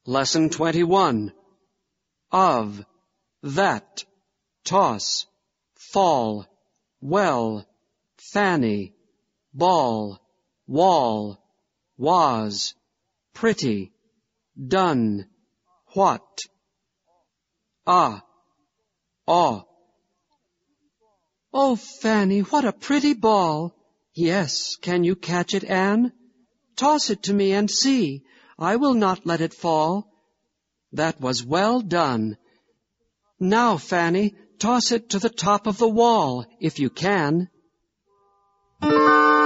Lesson 21. Of, that, toss, fall, well, Fanny, ball, wall, was, pretty, done, what. Ah, aw. Oh, Fanny, what a pretty ball! Yes, can you catch it, Anne? Toss it to me and see. I will not let it fall. That was well done. Now, Fanny, toss it to the top of the wall, if you can.